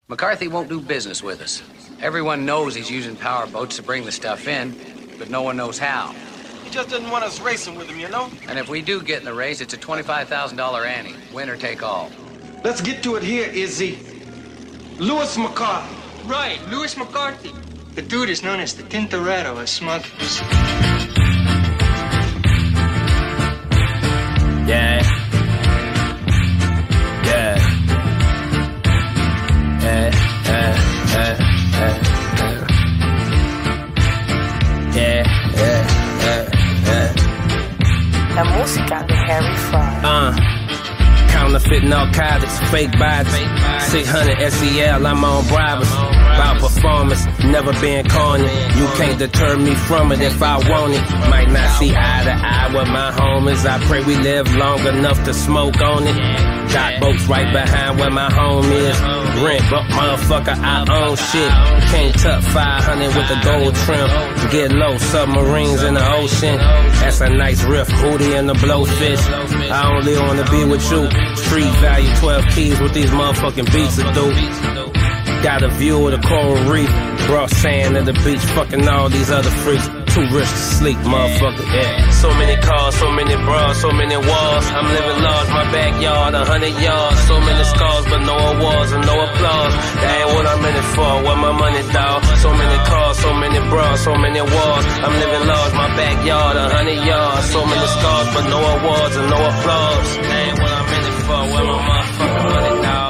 McCarthy won't do business with us. Everyone knows he's using power boats to bring the stuff in, but no one knows how. He just doesn't want us racing with him, you know? And if we do get in the race, it's a $25,000 ante. Win or take all. Let's get to it here, Izzy. Lewis McCarthy. Right, Lewis McCarthy. The dude is known as the Tintorero of smugglers. Yeah. Yeah. La música de Harry Fraud. Counterfeit narcotics, fake bodies, 600 SEL, I'm on bribers. About performance, never been corny. You can't deter me from it if I want it. Might not see eye to eye with my homies. I pray we live long enough to smoke on it. Got boats right behind where my home is. Rent, but motherfucker, I own shit. Can't tuck 500 with the gold trim. Get low, submarines in the ocean. That's a nice riff, hootie and the blowfish. I only wanna be with you. Street value 12 keys with these motherfucking beats to do. Got a view of the coral reef. Brought sand to the beach, fucking all these other freaks. Too rich to sleep, motherfucker, yeah. So many cars, so many bras, so many walls. I'm living large, my backyard, 100 yards. So many scars, but no awards and no applause. That ain't what I'm in it for, where my money, dawg. So many cars, so many bras, so many walls. I'm living large, my backyard, 100 yards. So many scars, but no awards and no applause. That ain't what I'm in it for, where my motherfucking money, dawg.